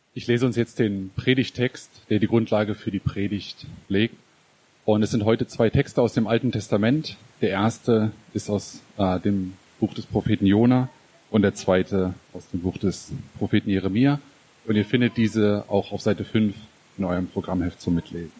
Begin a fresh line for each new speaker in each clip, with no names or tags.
Ich lese uns jetzt den Predigttext, der die Grundlage für die Predigt legt. Und es sind heute 2 Texte aus dem Alten Testament. Der erste ist aus dem Buch des Propheten Jona und der zweite aus dem Buch des Propheten Jeremia. Und ihr findet diese auch auf Seite 5 in eurem Programmheft zum Mitlesen.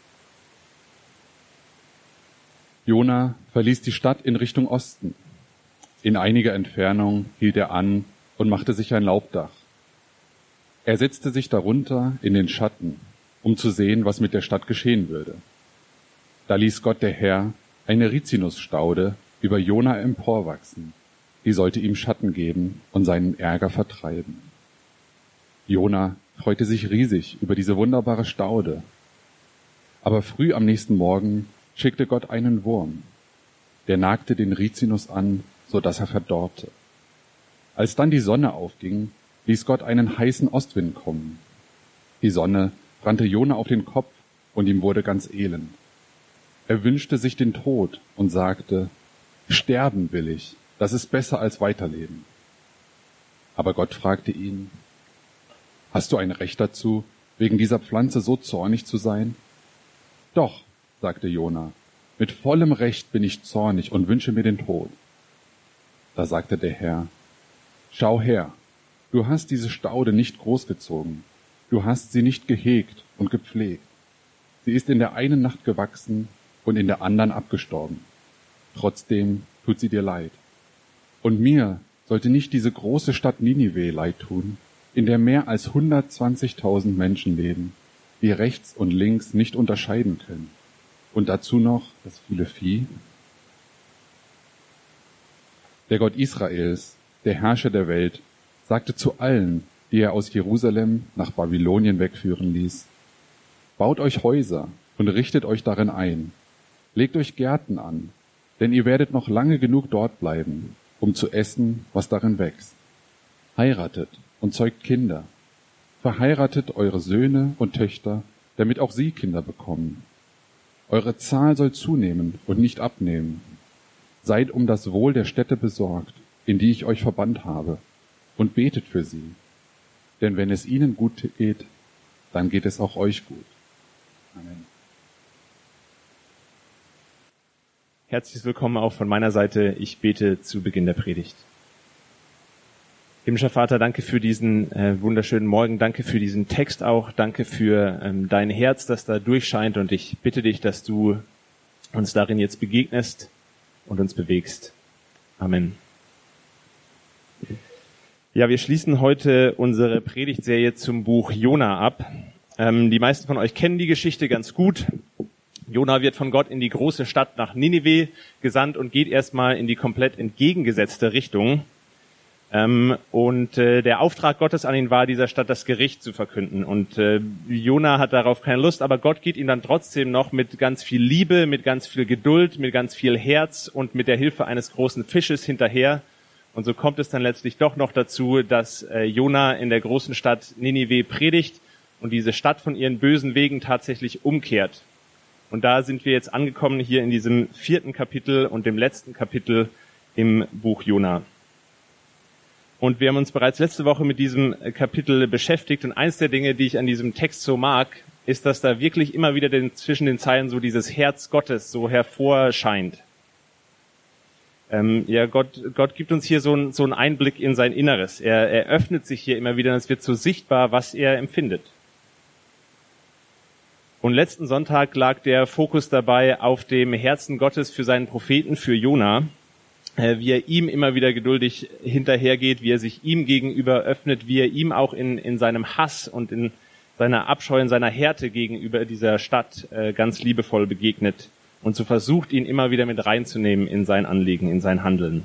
Jona verließ die Stadt in Richtung Osten. In einiger Entfernung hielt er an und machte sich ein Laubdach. Er setzte sich darunter in den Schatten, um zu sehen, was mit der Stadt geschehen würde. Da ließ Gott der Herr eine Rizinusstaude über Jona emporwachsen. Die sollte ihm Schatten geben und seinen Ärger vertreiben. Jona freute sich riesig über diese wunderbare Staude. Aber früh am nächsten Morgen schickte Gott einen Wurm. Der nagte den Rizinus an, so dass er verdorrte. Als dann die Sonne aufging, ließ Gott einen heißen Ostwind kommen. Die Sonne brannte Jona auf den Kopf und ihm wurde ganz elend. Er wünschte sich den Tod und sagte, sterben will ich, das ist besser als weiterleben. Aber Gott fragte ihn, hast du ein Recht dazu, wegen dieser Pflanze so zornig zu sein? Doch, sagte Jona, mit vollem Recht bin ich zornig und wünsche mir den Tod. Da sagte der Herr, schau her, du hast diese Staude nicht großgezogen, du hast sie nicht gehegt und gepflegt. Sie ist in der einen Nacht gewachsen und in der anderen abgestorben. Trotzdem tut sie dir leid. Und mir sollte nicht diese große Stadt Ninive leid tun, in der mehr als 120.000 Menschen leben, die rechts und links nicht unterscheiden können. Und dazu noch das viele Vieh. Der Gott Israels, der Herrscher der Welt, sagte zu allen, die er aus Jerusalem nach Babylonien wegführen ließ, baut euch Häuser und richtet euch darin ein. Legt euch Gärten an, denn ihr werdet noch lange genug dort bleiben, um zu essen, was darin wächst. Heiratet und zeugt Kinder. Verheiratet eure Söhne und Töchter, damit auch sie Kinder bekommen. Eure Zahl soll zunehmen und nicht abnehmen. Seid um das Wohl der Städte besorgt, in die ich euch verbannt habe, und betet für sie. Denn wenn es ihnen gut geht, dann geht es auch euch gut. Amen.
Herzlich willkommen auch von meiner Seite. Ich bete zu Beginn der Predigt. Himmlischer Vater, danke für diesen wunderschönen Morgen. Danke für diesen Text auch. Danke für dein Herz, das da durchscheint. Und ich bitte dich, dass du uns darin jetzt begegnest und uns bewegst. Amen. Ja, wir schließen heute unsere Predigtserie zum Buch Jona ab. Die meisten von euch kennen die Geschichte ganz gut. Jona wird von Gott in die große Stadt nach Ninive gesandt und geht erstmal in die komplett entgegengesetzte Richtung. Der Auftrag Gottes an ihn war, dieser Stadt das Gericht zu verkünden. Und Jona hat darauf keine Lust, aber Gott geht ihm dann trotzdem noch mit ganz viel Liebe, mit ganz viel Geduld, mit ganz viel Herz und mit der Hilfe eines großen Fisches hinterher. Und so kommt es dann letztlich doch noch dazu, dass Jona in der großen Stadt Ninive predigt und diese Stadt von ihren bösen Wegen tatsächlich umkehrt. Und da sind wir jetzt angekommen hier in diesem 4. Kapitel und dem letzten Kapitel im Buch Jona. Und wir haben uns bereits letzte Woche mit diesem Kapitel beschäftigt. Und eins der Dinge, die ich an diesem Text so mag, ist, dass da wirklich immer wieder zwischen den Zeilen so dieses Herz Gottes so hervorscheint. Gott gibt uns hier so einen Einblick in sein Inneres. Er öffnet sich hier immer wieder und es wird so sichtbar, was er empfindet. Und letzten Sonntag lag der Fokus dabei auf dem Herzen Gottes für seinen Propheten, für Jona, wie er ihm immer wieder geduldig hinterhergeht, wie er sich ihm gegenüber öffnet, wie er ihm auch in seinem Hass und in seiner Abscheu, in seiner Härte gegenüber dieser Stadt ganz liebevoll begegnet und so versucht, ihn immer wieder mit reinzunehmen in sein Anliegen, in sein Handeln.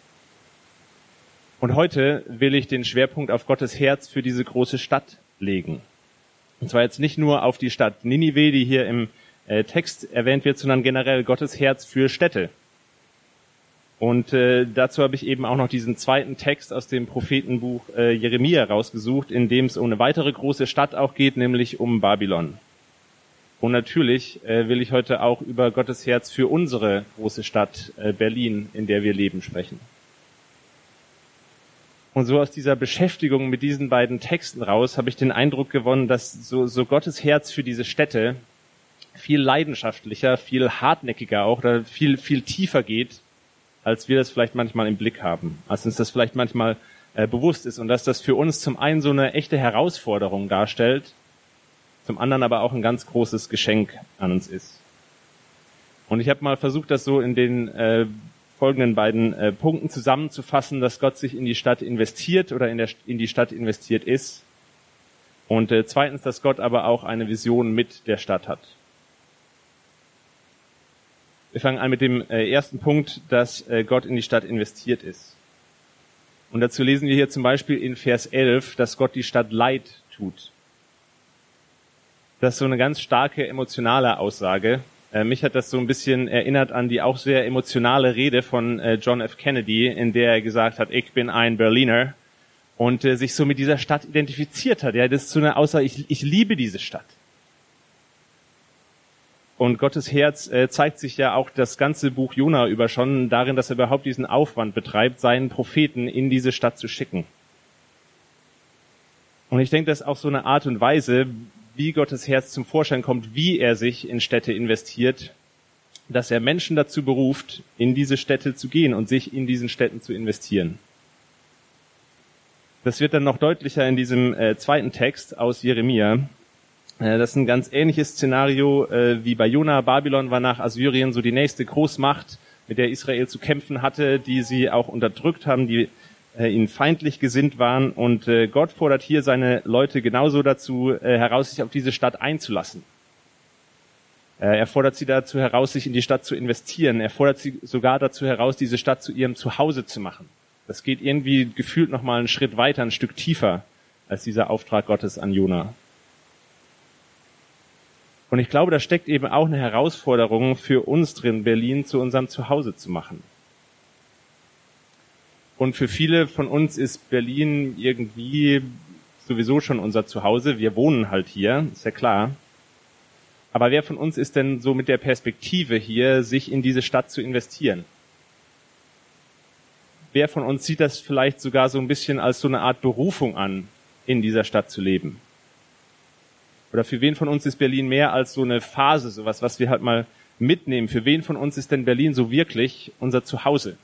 Und heute will ich den Schwerpunkt auf Gottes Herz für diese große Stadt legen. Und zwar jetzt nicht nur auf die Stadt Ninive, die hier im Text erwähnt wird, sondern generell Gottes Herz für Städte. Und dazu habe ich eben auch noch diesen zweiten Text aus dem Prophetenbuch Jeremia rausgesucht, in dem es um eine weitere große Stadt auch geht, nämlich um Babylon. Und natürlich will ich heute auch über Gottes Herz für unsere große Stadt Berlin, in der wir leben, sprechen. Und so aus dieser Beschäftigung mit diesen beiden Texten raus habe ich den Eindruck gewonnen, dass so Gottes Herz für diese Städte viel leidenschaftlicher, viel hartnäckiger auch oder viel tiefer geht, als wir das vielleicht manchmal im Blick haben, als uns das vielleicht manchmal bewusst ist und dass das für uns zum einen so eine echte Herausforderung darstellt, zum anderen aber auch ein ganz großes Geschenk an uns ist. Und ich habe mal versucht, das so in den folgenden beiden Punkten zusammenzufassen, dass Gott sich in die Stadt investiert oder in die Stadt investiert ist und zweitens, dass Gott aber auch eine Vision mit der Stadt hat. Wir fangen an mit dem ersten Punkt, dass Gott in die Stadt investiert ist. Und dazu lesen wir hier zum Beispiel in Vers 11, dass Gott die Stadt Leid tut. Das ist so eine ganz starke emotionale Aussage. Mich hat das so ein bisschen erinnert an die auch sehr emotionale Rede von John F. Kennedy, in der er gesagt hat, ich bin ein Berliner und sich so mit dieser Stadt identifiziert hat. Ja, das ist so eine Aussage, ich liebe diese Stadt. Und Gottes Herz zeigt sich ja auch das ganze Buch Jona über schon darin, dass er überhaupt diesen Aufwand betreibt, seinen Propheten in diese Stadt zu schicken. Und ich denke, das ist auch so eine Art und Weise, wie Gottes Herz zum Vorschein kommt, wie er sich in Städte investiert, dass er Menschen dazu beruft, in diese Städte zu gehen und sich in diesen Städten zu investieren. Das wird dann noch deutlicher in diesem zweiten Text aus Jeremia. Das ist ein ganz ähnliches Szenario wie bei Jona. Babylon war nach Assyrien so die nächste Großmacht, mit der Israel zu kämpfen hatte, die sie auch unterdrückt haben, die ihnen feindlich gesinnt waren. Und Gott fordert hier seine Leute genauso dazu heraus, sich auf diese Stadt einzulassen. Er fordert sie dazu heraus, sich in die Stadt zu investieren. Er fordert sie sogar dazu heraus, diese Stadt zu ihrem Zuhause zu machen. Das geht irgendwie gefühlt nochmal einen Schritt weiter, ein Stück tiefer als dieser Auftrag Gottes an Jona. Und ich glaube, da steckt eben auch eine Herausforderung für uns drin, Berlin zu unserem Zuhause zu machen. Und für viele von uns ist Berlin irgendwie sowieso schon unser Zuhause. Wir wohnen halt hier, ist ja klar. Aber wer von uns ist denn so mit der Perspektive hier, sich in diese Stadt zu investieren? Wer von uns sieht das vielleicht sogar so ein bisschen als so eine Art Berufung an, in dieser Stadt zu leben? Oder für wen von uns ist Berlin mehr als so eine Phase, sowas, was wir halt mal mitnehmen? Für wen von uns ist denn Berlin so wirklich unser Zuhause?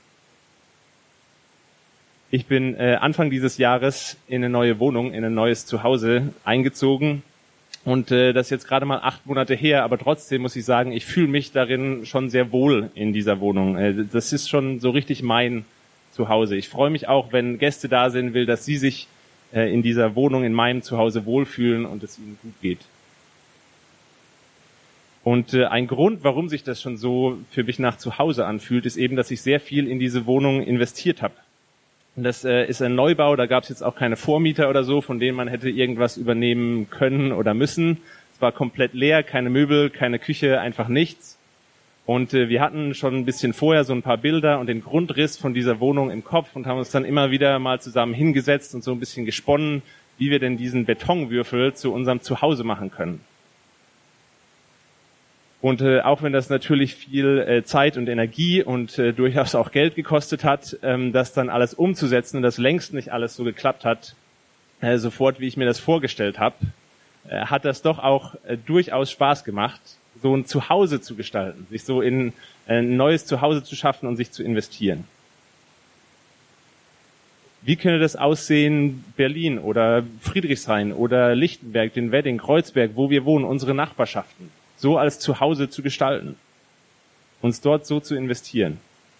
Ich bin Anfang dieses Jahres in eine neue Wohnung, in ein neues Zuhause eingezogen. Und das ist jetzt gerade mal 8 Monate her, aber trotzdem muss ich sagen, ich fühle mich darin schon sehr wohl in dieser Wohnung. Das ist schon so richtig mein Zuhause. Ich freue mich auch, wenn Gäste da sind, will, dass sie sich in dieser Wohnung, in meinem Zuhause wohlfühlen und es ihnen gut geht. Und ein Grund, warum sich das schon so für mich nach Zuhause anfühlt, ist eben, dass ich sehr viel in diese Wohnung investiert habe. Und das ist ein Neubau, da gab es jetzt auch keine Vormieter oder so, von denen man hätte irgendwas übernehmen können oder müssen. Es war komplett leer, keine Möbel, keine Küche, einfach nichts. Und wir hatten schon ein bisschen vorher so ein paar Bilder und den Grundriss von dieser Wohnung im Kopf und haben uns dann immer wieder mal zusammen hingesetzt und so ein bisschen gesponnen, wie wir denn diesen Betonwürfel zu unserem Zuhause machen können. Und auch wenn das natürlich viel Zeit und Energie und durchaus auch Geld gekostet hat, das dann alles umzusetzen und das längst nicht alles so geklappt hat, sofort wie ich mir das vorgestellt habe, hat das doch auch durchaus Spaß gemacht, so ein Zuhause zu gestalten, sich so in ein neues Zuhause zu schaffen und sich zu investieren. Wie könnte das aussehen, Berlin oder Friedrichshain oder Lichtenberg, den Wedding, Kreuzberg, wo wir wohnen, unsere Nachbarschaften, so als Zuhause zu gestalten, uns dort so zu investieren?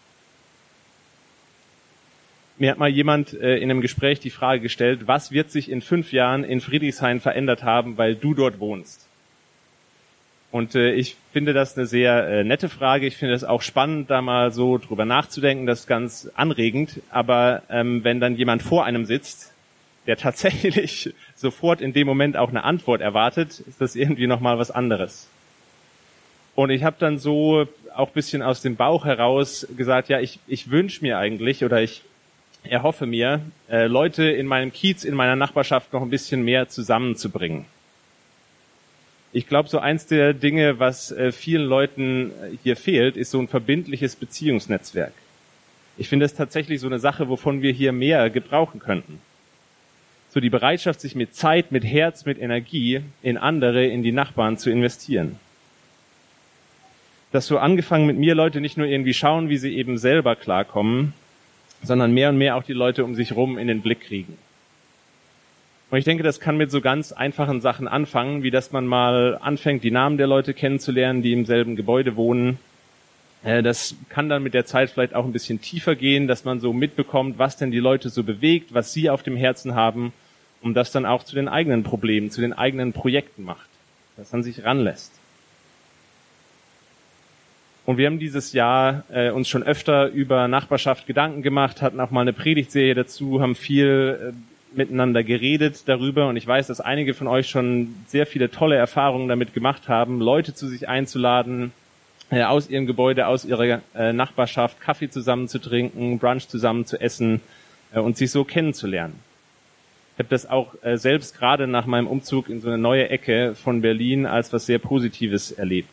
Mir hat mal jemand in einem Gespräch die Frage gestellt, was wird sich in 5 Jahren in Friedrichshain verändert haben, weil du dort wohnst? Und ich finde das eine sehr nette Frage. Ich finde es auch spannend, da mal so drüber nachzudenken. Das ist ganz anregend. Aber wenn dann jemand vor einem sitzt, der tatsächlich sofort in dem Moment auch eine Antwort erwartet, ist das irgendwie nochmal was anderes. Und ich habe dann so auch ein bisschen aus dem Bauch heraus gesagt, ja, ich wünsche mir eigentlich oder ich erhoffe mir, Leute in meinem Kiez, in meiner Nachbarschaft noch ein bisschen mehr zusammenzubringen. Ich glaube, so eins der Dinge, was vielen Leuten hier fehlt, ist so ein verbindliches Beziehungsnetzwerk. Ich finde es tatsächlich so eine Sache, wovon wir hier mehr gebrauchen könnten. So die Bereitschaft, sich mit Zeit, mit Herz, mit Energie in andere, in die Nachbarn zu investieren. Dass so angefangen mit mir Leute nicht nur irgendwie schauen, wie sie eben selber klarkommen, sondern mehr und mehr auch die Leute um sich rum in den Blick kriegen. Und ich denke, das kann mit so ganz einfachen Sachen anfangen, wie dass man mal anfängt, die Namen der Leute kennenzulernen, die im selben Gebäude wohnen. Das kann dann mit der Zeit vielleicht auch ein bisschen tiefer gehen, dass man so mitbekommt, was denn die Leute so bewegt, was sie auf dem Herzen haben, und das dann auch zu den eigenen Problemen, zu den eigenen Projekten macht, dass man sich ranlässt. Und wir haben dieses Jahr uns schon öfter über Nachbarschaft Gedanken gemacht, hatten auch mal eine Predigtserie dazu, haben viel miteinander geredet darüber, und ich weiß, dass einige von euch schon sehr viele tolle Erfahrungen damit gemacht haben, Leute zu sich einzuladen, aus ihrem Gebäude, aus ihrer Nachbarschaft Kaffee zusammen zu trinken, Brunch zusammen zu essen und sich so kennenzulernen. Ich habe das auch selbst gerade nach meinem Umzug in so eine neue Ecke von Berlin als was sehr Positives erlebt.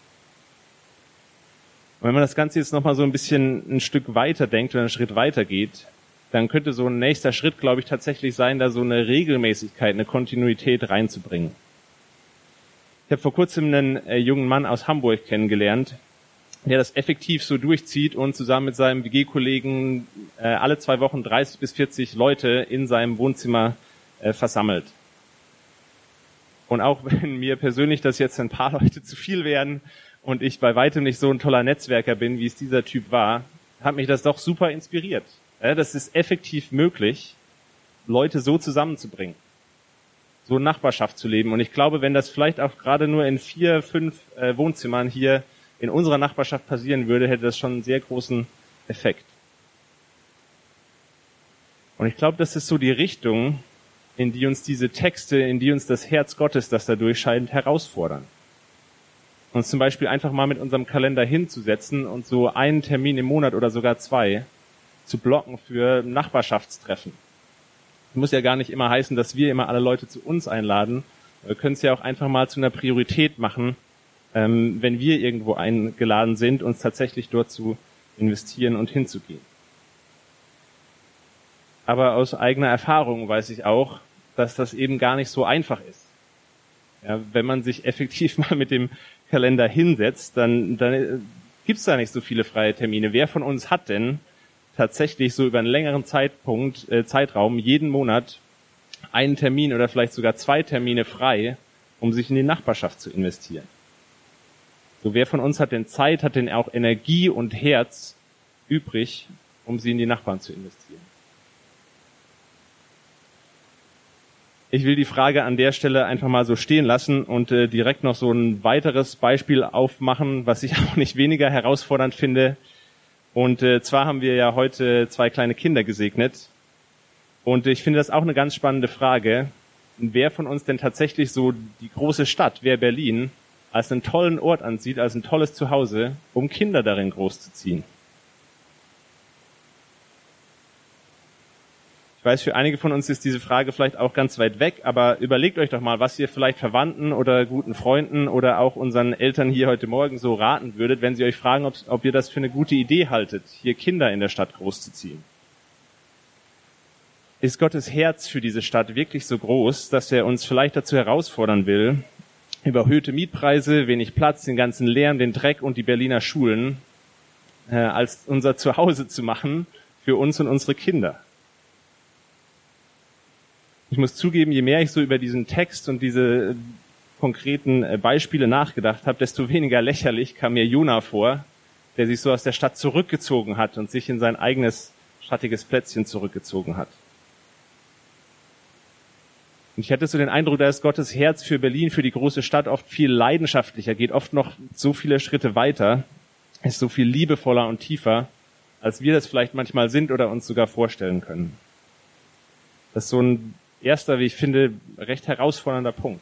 Und wenn man das Ganze jetzt nochmal so ein Stück weiter denkt oder einen Schritt weiter geht, dann könnte so ein nächster Schritt, glaube ich, tatsächlich sein, da so eine Regelmäßigkeit, eine Kontinuität reinzubringen. Ich habe vor kurzem einen jungen Mann aus Hamburg kennengelernt, der das effektiv so durchzieht und zusammen mit seinem WG-Kollegen alle 2 Wochen 30 bis 40 Leute in seinem Wohnzimmer versammelt. Und auch wenn mir persönlich das jetzt ein paar Leute zu viel werden und ich bei weitem nicht so ein toller Netzwerker bin, wie es dieser Typ war, hat mich das doch super inspiriert. Das ist effektiv möglich, Leute so zusammenzubringen, so eine Nachbarschaft zu leben. Und ich glaube, wenn das vielleicht auch gerade nur in 4, 5 Wohnzimmern hier in unserer Nachbarschaft passieren würde, hätte das schon einen sehr großen Effekt. Und ich glaube, das ist so die Richtung, in die uns diese Texte, in die uns das Herz Gottes, das da durchscheint, herausfordern. Uns zum Beispiel einfach mal mit unserem Kalender hinzusetzen und so einen Termin im Monat oder sogar 2 zu blocken für Nachbarschaftstreffen. Das muss ja gar nicht immer heißen, dass wir immer alle Leute zu uns einladen. Wir können es ja auch einfach mal zu einer Priorität machen, wenn wir irgendwo eingeladen sind, uns tatsächlich dort zu investieren und hinzugehen. Aber aus eigener Erfahrung weiß ich auch, dass das eben gar nicht so einfach ist. Ja, wenn man sich effektiv mal mit dem Kalender hinsetzt, dann gibt's da nicht so viele freie Termine. Wer von uns hat denn tatsächlich so über einen längeren Zeitraum jeden Monat einen Termin oder vielleicht sogar 2 Termine frei, um sich in die Nachbarschaft zu investieren? So, wer von uns hat denn Zeit, hat denn auch Energie und Herz übrig, um sie in die Nachbarn zu investieren? Ich will die Frage an der Stelle einfach mal so stehen lassen und direkt noch so ein weiteres Beispiel aufmachen, was ich auch nicht weniger herausfordernd finde. Und zwar haben wir ja heute 2 kleine Kinder gesegnet. Und ich finde das auch eine ganz spannende Frage, wer von uns denn tatsächlich so die große Stadt, wer Berlin, als einen tollen Ort ansieht, als ein tolles Zuhause, um Kinder darin großzuziehen. Ich weiß, für einige von uns ist diese Frage vielleicht auch ganz weit weg, aber überlegt euch doch mal, was ihr vielleicht Verwandten oder guten Freunden oder auch unseren Eltern hier heute Morgen so raten würdet, wenn sie euch fragen, ob ihr das für eine gute Idee haltet, hier Kinder in der Stadt großzuziehen. Ist Gottes Herz für diese Stadt wirklich so groß, dass er uns vielleicht dazu herausfordern will, überhöhte Mietpreise, wenig Platz, den ganzen Lärm, den Dreck und die Berliner Schulen als unser Zuhause zu machen für uns und unsere Kinder? Ich muss zugeben, je mehr ich so über diesen Text und diese konkreten Beispiele nachgedacht habe, desto weniger lächerlich kam mir Jona vor, der sich so aus der Stadt zurückgezogen hat und sich in sein eigenes schattiges Plätzchen zurückgezogen hat. Und ich hatte so den Eindruck, da ist Gottes Herz für Berlin, für die große Stadt oft viel leidenschaftlicher, geht oft noch so viele Schritte weiter, ist so viel liebevoller und tiefer, als wir das vielleicht manchmal sind oder uns sogar vorstellen können. Das ist so ein erster, wie ich finde, recht herausfordernder Punkt.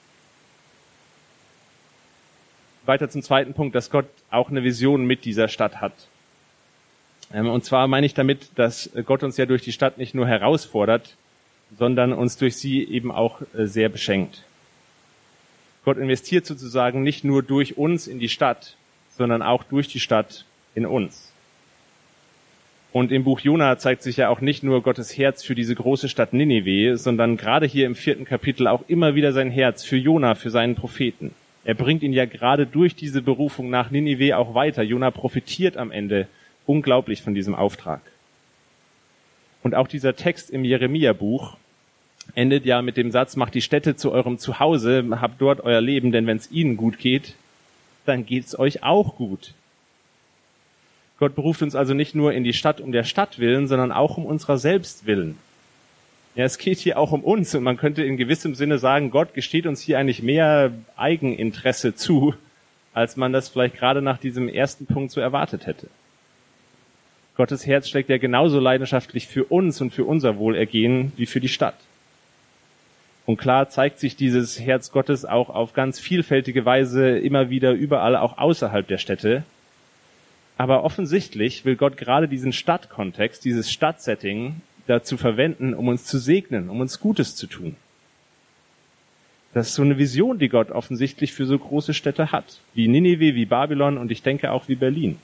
Weiter zum zweiten Punkt, dass Gott auch eine Vision mit dieser Stadt hat. Und zwar meine ich damit, dass Gott uns ja durch die Stadt nicht nur herausfordert, sondern uns durch sie eben auch sehr beschenkt. Gott investiert sozusagen nicht nur durch uns in die Stadt, sondern auch durch die Stadt in uns. Und im Buch Jona zeigt sich ja auch nicht nur Gottes Herz für diese große Stadt Ninive, sondern gerade hier im 4. Kapitel auch immer wieder sein Herz für Jona, für seinen Propheten. Er bringt ihn ja gerade durch diese Berufung nach Ninive auch weiter. Jona profitiert am Ende unglaublich von diesem Auftrag. Und auch dieser Text im Jeremia-Buch endet ja mit dem Satz, macht die Städte zu eurem Zuhause, habt dort euer Leben, denn wenn es ihnen gut geht, dann geht's euch auch gut. Gott beruft uns also nicht nur in die Stadt um der Stadt willen, sondern auch um unserer selbst willen. Ja, es geht hier auch um uns und man könnte in gewissem Sinne sagen, Gott gesteht uns hier eigentlich mehr Eigeninteresse zu, als man das vielleicht gerade nach diesem ersten Punkt so erwartet hätte. Gottes Herz schlägt ja genauso leidenschaftlich für uns und für unser Wohlergehen wie für die Stadt. Und klar zeigt sich dieses Herz Gottes auch auf ganz vielfältige Weise immer wieder überall, auch außerhalb der Städte. Aber offensichtlich will Gott gerade diesen Stadtkontext, dieses Stadtsetting dazu verwenden, um uns zu segnen, um uns Gutes zu tun. Das ist so eine Vision, die Gott offensichtlich für so große Städte hat, wie Ninive, wie Babylon und ich denke auch wie Berlin.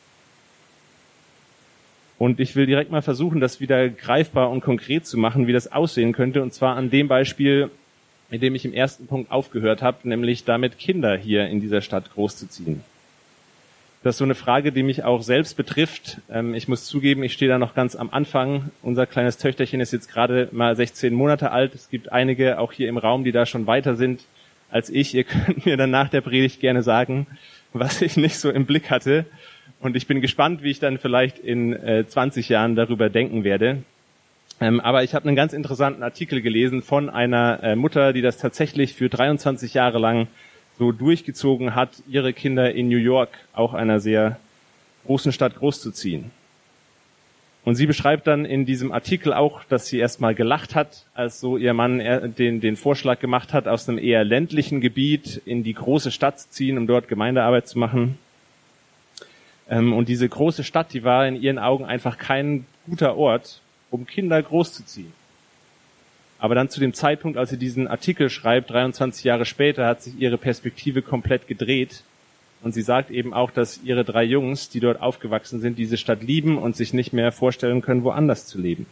Und ich will direkt mal versuchen, das wieder greifbar und konkret zu machen, wie das aussehen könnte, und zwar an dem Beispiel, mit dem ich im ersten Punkt aufgehört habe, nämlich damit Kinder hier in dieser Stadt großzuziehen. Das ist so eine Frage, die mich auch selbst betrifft. Ich muss zugeben, ich stehe da noch ganz am Anfang. Unser kleines Töchterchen ist jetzt gerade mal 16 Monate alt. Es gibt einige auch hier im Raum, die da schon weiter sind als ich. Ihr könnt mir dann nach der Predigt gerne sagen, was ich nicht so im Blick hatte. Und ich bin gespannt, wie ich dann vielleicht in 20 Jahren darüber denken werde. Aber ich habe einen ganz interessanten Artikel gelesen von einer Mutter, die das tatsächlich für 23 Jahre lang so durchgezogen hat, ihre Kinder in New York, auch einer sehr großen Stadt, großzuziehen. Und sie beschreibt dann in diesem Artikel auch, dass sie erstmal gelacht hat, als so ihr Mann den Vorschlag gemacht hat, aus einem eher ländlichen Gebiet in die große Stadt zu ziehen, um dort Gemeindearbeit zu machen. Und diese große Stadt, die war in ihren Augen einfach kein guter Ort, um Kinder großzuziehen. Aber dann zu dem Zeitpunkt, als sie diesen Artikel schreibt, 23 Jahre später, hat sich ihre Perspektive komplett gedreht. Und sie sagt eben auch, dass ihre 3 Jungs, die dort aufgewachsen sind, diese Stadt lieben und sich nicht mehr vorstellen können, woanders zu leben.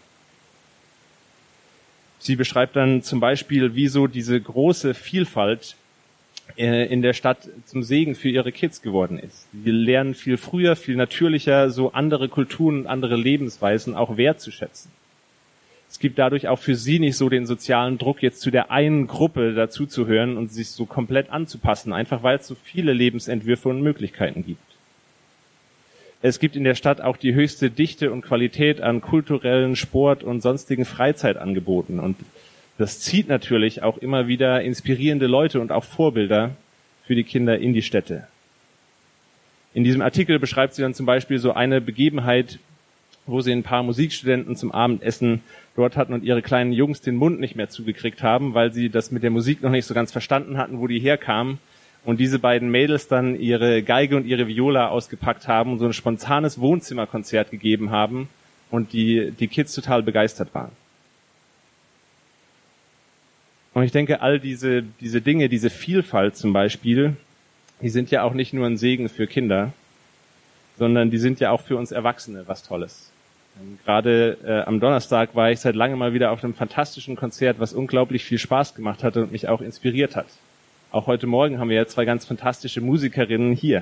Sie beschreibt dann zum Beispiel, wieso diese große Vielfalt in der Stadt zum Segen für ihre Kids geworden ist. Sie lernen viel früher, viel natürlicher, so andere Kulturen und andere Lebensweisen auch wertzuschätzen. Es gibt dadurch auch für sie nicht so den sozialen Druck, jetzt zu der einen Gruppe dazuzuhören und sich so komplett anzupassen, einfach weil es so viele Lebensentwürfe und Möglichkeiten gibt. Es gibt in der Stadt auch die höchste Dichte und Qualität an kulturellen, Sport- und sonstigen Freizeitangeboten. Und das zieht natürlich auch immer wieder inspirierende Leute und auch Vorbilder für die Kinder in die Städte. In diesem Artikel beschreibt sie dann zum Beispiel so eine Begebenheit, wo sie ein paar Musikstudenten zum Abendessen dort hatten und ihre kleinen Jungs den Mund nicht mehr zugekriegt haben, weil sie das mit der Musik noch nicht so ganz verstanden hatten, wo die herkamen. Und diese beiden Mädels dann ihre Geige und ihre Viola ausgepackt haben und so ein spontanes Wohnzimmerkonzert gegeben haben und die Kids total begeistert waren. Und ich denke, all diese Dinge, diese Vielfalt zum Beispiel, die sind ja auch nicht nur ein Segen für Kinder, sondern die sind ja auch für uns Erwachsene was Tolles. Gerade am Donnerstag war ich seit langem mal wieder auf einem fantastischen Konzert, was unglaublich viel Spaß gemacht hat und mich auch inspiriert hat. Auch heute Morgen haben wir ja 2 ganz fantastische Musikerinnen hier.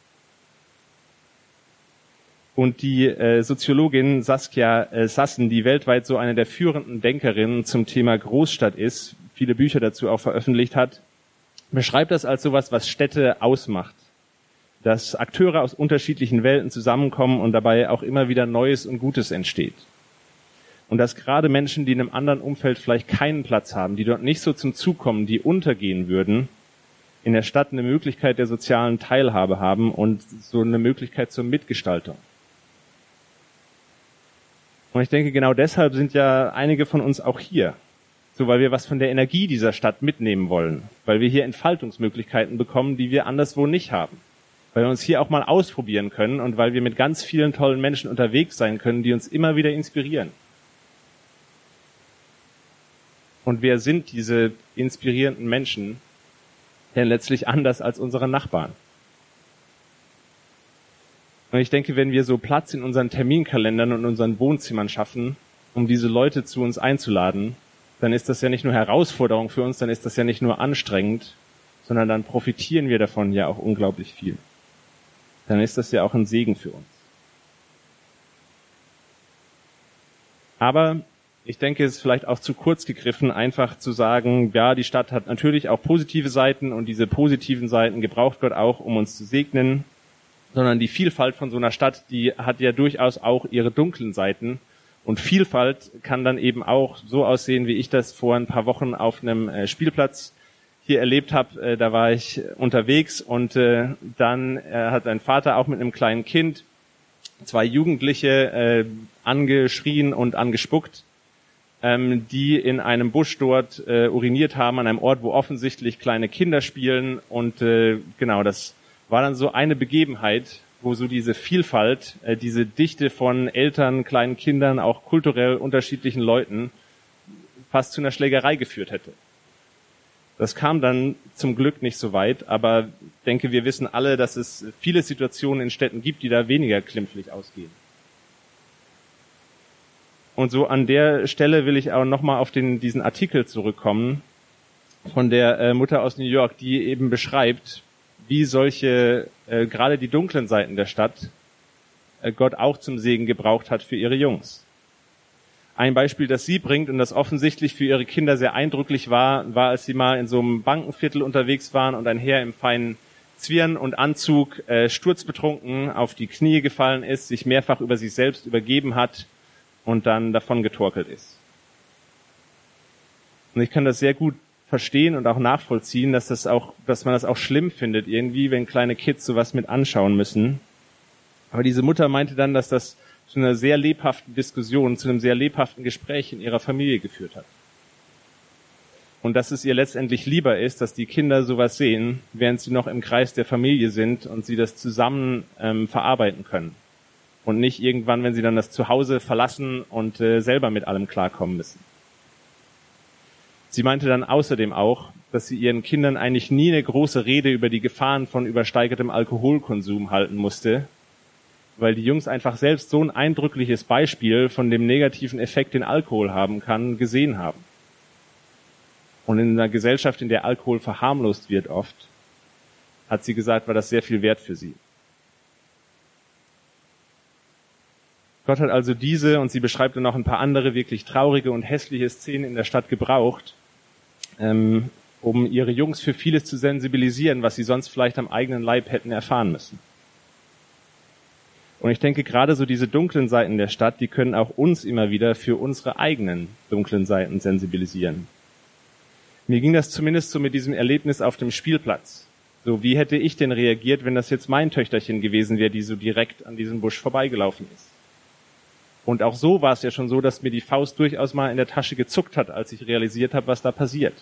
Und die Soziologin Saskia Sassen, die weltweit so eine der führenden Denkerinnen zum Thema Großstadt ist, viele Bücher dazu auch veröffentlicht hat, beschreibt das als sowas, was Städte ausmacht. Dass Akteure aus unterschiedlichen Welten zusammenkommen und dabei auch immer wieder Neues und Gutes entsteht. Und dass gerade Menschen, die in einem anderen Umfeld vielleicht keinen Platz haben, die dort nicht so zum Zug kommen, die untergehen würden, in der Stadt eine Möglichkeit der sozialen Teilhabe haben und so eine Möglichkeit zur Mitgestaltung. Und ich denke, genau deshalb sind ja einige von uns auch hier. So, weil wir was von der Energie dieser Stadt mitnehmen wollen. Weil wir hier Entfaltungsmöglichkeiten bekommen, die wir anderswo nicht haben. Weil wir uns hier auch mal ausprobieren können und weil wir mit ganz vielen tollen Menschen unterwegs sein können, die uns immer wieder inspirieren. Und wer sind diese inspirierenden Menschen denn letztlich anders als unsere Nachbarn? Und ich denke, wenn wir so Platz in unseren Terminkalendern und unseren Wohnzimmern schaffen, um diese Leute zu uns einzuladen, dann ist das ja nicht nur Herausforderung für uns, dann ist das ja nicht nur anstrengend, sondern dann profitieren wir davon ja auch unglaublich viel. Dann ist das ja auch ein Segen für uns. Aber ich denke, es ist vielleicht auch zu kurz gegriffen, einfach zu sagen, ja, die Stadt hat natürlich auch positive Seiten und diese positiven Seiten gebraucht Gott auch, um uns zu segnen, sondern die Vielfalt von so einer Stadt, die hat ja durchaus auch ihre dunklen Seiten. Und Vielfalt kann dann eben auch so aussehen, wie ich das vor ein paar Wochen auf einem Spielplatz hier erlebt habe. Da war ich unterwegs und dann hat ein Vater auch mit einem kleinen Kind 2 Jugendliche angeschrien und angespuckt, die in einem Busch dort uriniert haben, an einem Ort, wo offensichtlich kleine Kinder spielen. Und genau, das war dann so eine Begebenheit, wo so diese Vielfalt, diese Dichte von Eltern, kleinen Kindern, auch kulturell unterschiedlichen Leuten fast zu einer Schlägerei geführt hätte. Das kam dann zum Glück nicht so weit, aber ich denke, wir wissen alle, dass es viele Situationen in Städten gibt, die da weniger glimpflich ausgehen. Und so an der Stelle will ich auch nochmal auf diesen Artikel zurückkommen von der Mutter aus New York, die eben beschreibt, wie solche, gerade die dunklen Seiten der Stadt, Gott auch zum Segen gebraucht hat für ihre Jungs. Ein Beispiel, das sie bringt und das offensichtlich für ihre Kinder sehr eindrücklich war, als sie mal in so einem Bankenviertel unterwegs waren und ein Herr im feinen Zwirn und Anzug sturzbetrunken auf die Knie gefallen ist, sich mehrfach über sich selbst übergeben hat und dann davon getorkelt ist. Und ich kann das sehr gut verstehen und auch nachvollziehen, dass man das auch schlimm findet irgendwie, wenn kleine Kids sowas mit anschauen müssen. Aber diese Mutter meinte dann, dass das zu einer sehr lebhaften Diskussion, zu einem sehr lebhaften Gespräch in ihrer Familie geführt hat. Und dass es ihr letztendlich lieber ist, dass die Kinder sowas sehen, während sie noch im Kreis der Familie sind und sie das zusammen verarbeiten können. Und nicht irgendwann, wenn sie dann das Zuhause verlassen und selber mit allem klarkommen müssen. Sie meinte dann außerdem auch, dass sie ihren Kindern eigentlich nie eine große Rede über die Gefahren von übersteigertem Alkoholkonsum halten musste, weil die Jungs einfach selbst so ein eindrückliches Beispiel von dem negativen Effekt, den Alkohol haben kann, gesehen haben. Und in einer Gesellschaft, in der Alkohol verharmlost wird oft, hat sie gesagt, war das sehr viel wert für sie. Gott hat also diese, und sie beschreibt dann noch ein paar andere wirklich traurige und hässliche Szenen in der Stadt gebraucht, um ihre Jungs für vieles zu sensibilisieren, was sie sonst vielleicht am eigenen Leib hätten erfahren müssen. Und ich denke, gerade so diese dunklen Seiten der Stadt, die können auch uns immer wieder für unsere eigenen dunklen Seiten sensibilisieren. Mir ging das zumindest so mit diesem Erlebnis auf dem Spielplatz. So, wie hätte ich denn reagiert, wenn das jetzt mein Töchterchen gewesen wäre, die so direkt an diesem Busch vorbeigelaufen ist? Und auch so war es ja schon so, dass mir die Faust durchaus mal in der Tasche gezuckt hat, als ich realisiert habe, was da passiert.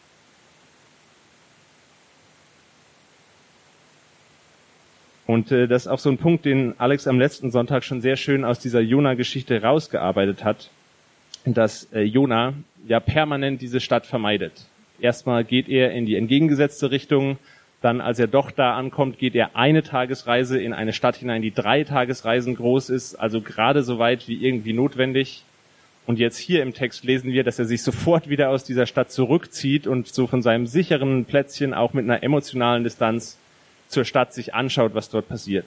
Und das ist auch so ein Punkt, den Alex am letzten Sonntag schon sehr schön aus dieser Jona-Geschichte rausgearbeitet hat, dass Jona ja permanent diese Stadt vermeidet. Erstmal geht er in die entgegengesetzte Richtung, dann, als er doch da ankommt, geht er eine Tagesreise in eine Stadt hinein, die 3 Tagesreisen groß ist, also gerade so weit wie irgendwie notwendig. Und jetzt hier im Text lesen wir, dass er sich sofort wieder aus dieser Stadt zurückzieht und so von seinem sicheren Plätzchen auch mit einer emotionalen Distanz zur Stadt sich anschaut, was dort passiert.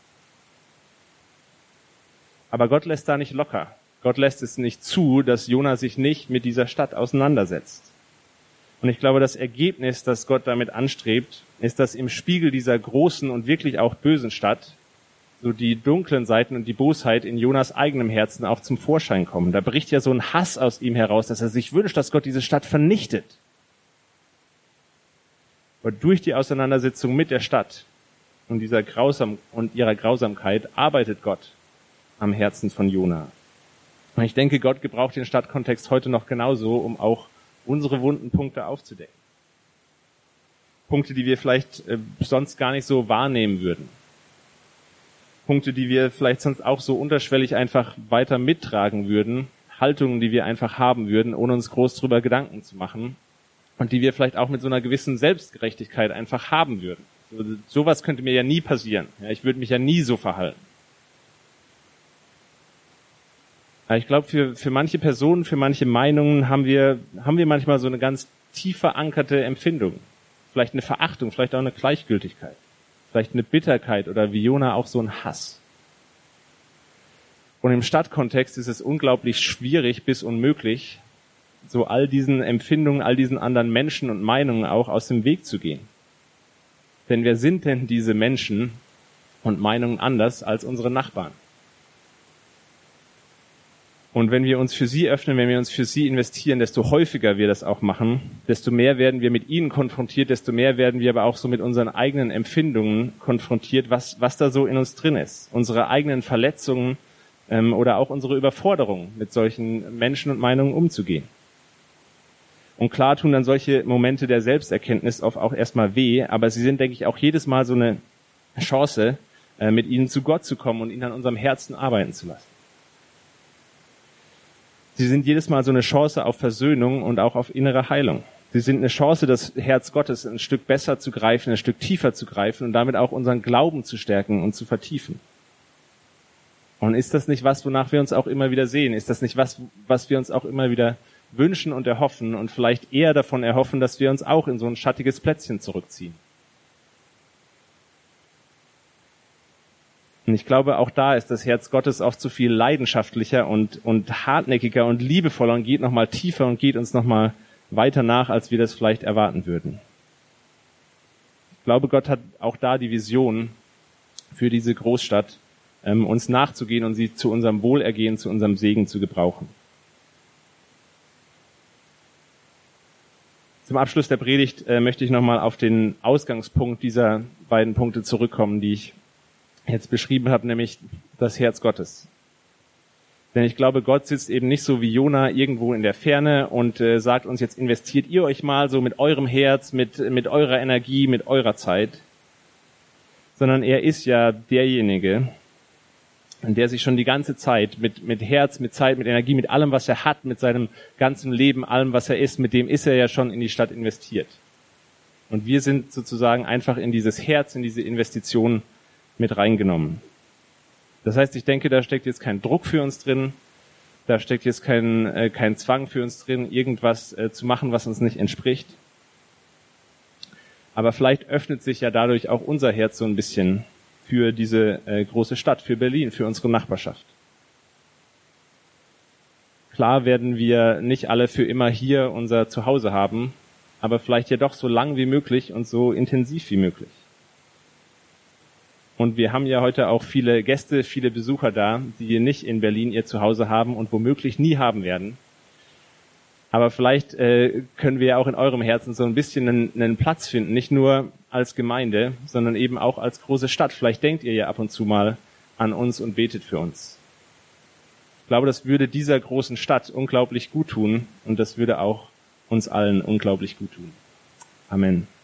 Aber Gott lässt da nicht locker. Gott lässt es nicht zu, dass Jona sich nicht mit dieser Stadt auseinandersetzt. Und ich glaube, das Ergebnis, das Gott damit anstrebt, ist, dass im Spiegel dieser großen und wirklich auch bösen Stadt so die dunklen Seiten und die Bosheit in Jonas eigenem Herzen auch zum Vorschein kommen. Da bricht ja so ein Hass aus ihm heraus, dass er sich wünscht, dass Gott diese Stadt vernichtet. Aber durch die Auseinandersetzung mit der Stadt und ihrer Grausamkeit arbeitet Gott am Herzen von Jona. Und ich denke, Gott gebraucht den Stadtkontext heute noch genauso, um auch unsere wunden Punkte aufzudecken. Punkte, die wir vielleicht sonst gar nicht so wahrnehmen würden. Punkte, die wir vielleicht sonst auch so unterschwellig einfach weiter mittragen würden. Haltungen, die wir einfach haben würden, ohne uns groß drüber Gedanken zu machen. Und die wir vielleicht auch mit so einer gewissen Selbstgerechtigkeit einfach haben würden. Sowas könnte mir ja nie passieren. Ja, ich würde mich ja nie so verhalten. Aber ich glaube, für manche Personen, für manche Meinungen haben wir manchmal so eine ganz tief verankerte Empfindung. Vielleicht eine Verachtung, vielleicht auch eine Gleichgültigkeit. Vielleicht eine Bitterkeit oder wie Jona auch so ein Hass. Und im Stadtkontext ist es unglaublich schwierig bis unmöglich, so all diesen Empfindungen, all diesen anderen Menschen und Meinungen auch aus dem Weg zu gehen. Denn wer sind denn diese Menschen und Meinungen anders als unsere Nachbarn? Und wenn wir uns für sie öffnen, wenn wir uns für sie investieren, desto häufiger wir das auch machen, desto mehr werden wir mit ihnen konfrontiert, desto mehr werden wir aber auch so mit unseren eigenen Empfindungen konfrontiert, was da so in uns drin ist. Unsere eigenen Verletzungen oder auch unsere Überforderung, mit solchen Menschen und Meinungen umzugehen. Und klar tun dann solche Momente der Selbsterkenntnis oft auch erstmal weh, aber sie sind, denke ich, auch jedes Mal so eine Chance, mit ihnen zu Gott zu kommen und ihn an unserem Herzen arbeiten zu lassen. Sie sind jedes Mal so eine Chance auf Versöhnung und auch auf innere Heilung. Sie sind eine Chance, das Herz Gottes ein Stück besser zu greifen, ein Stück tiefer zu greifen und damit auch unseren Glauben zu stärken und zu vertiefen. Und ist das nicht was, wonach wir uns auch immer wieder sehen? Ist das nicht was wir uns auch immer wieder wünschen und erhoffen und vielleicht eher davon erhoffen, dass wir uns auch in so ein schattiges Plätzchen zurückziehen? Und ich glaube, auch da ist das Herz Gottes oft so viel leidenschaftlicher und hartnäckiger und liebevoller und geht nochmal tiefer und geht uns nochmal weiter nach, als wir das vielleicht erwarten würden. Ich glaube, Gott hat auch da die Vision für diese Großstadt, uns nachzugehen und sie zu unserem Wohlergehen, zu unserem Segen zu gebrauchen. Zum Abschluss der Predigt möchte ich nochmal auf den Ausgangspunkt dieser beiden Punkte zurückkommen, die ich jetzt beschrieben habe, nämlich das Herz Gottes. Denn ich glaube, Gott sitzt eben nicht so wie Jona irgendwo in der Ferne und sagt uns, jetzt investiert ihr euch mal so mit eurem Herz, mit eurer Energie, mit eurer Zeit, sondern er ist ja derjenige, der sich schon die ganze Zeit mit Herz, mit Zeit, mit Energie, mit allem, was er hat, mit seinem ganzen Leben, allem, was er ist, mit dem ist er ja schon in die Stadt investiert. Und wir sind sozusagen einfach in dieses Herz, in diese Investition mit reingenommen. Das heißt, ich denke, da steckt jetzt kein Druck für uns drin, da steckt jetzt kein Zwang für uns drin, irgendwas zu machen, was uns nicht entspricht. Aber vielleicht öffnet sich ja dadurch auch unser Herz so ein bisschen für diese große Stadt, für Berlin, für unsere Nachbarschaft. Klar werden wir nicht alle für immer hier unser Zuhause haben, aber vielleicht ja doch so lang wie möglich und so intensiv wie möglich. Und wir haben ja heute auch viele Gäste, viele Besucher da, die nicht in Berlin ihr Zuhause haben und womöglich nie haben werden. Aber vielleicht können wir ja auch in eurem Herzen so ein bisschen einen Platz finden, nicht nur als Gemeinde, sondern eben auch als große Stadt. Vielleicht denkt ihr ja ab und zu mal an uns und betet für uns. Ich glaube, das würde dieser großen Stadt unglaublich gut tun und das würde auch uns allen unglaublich gut tun. Amen.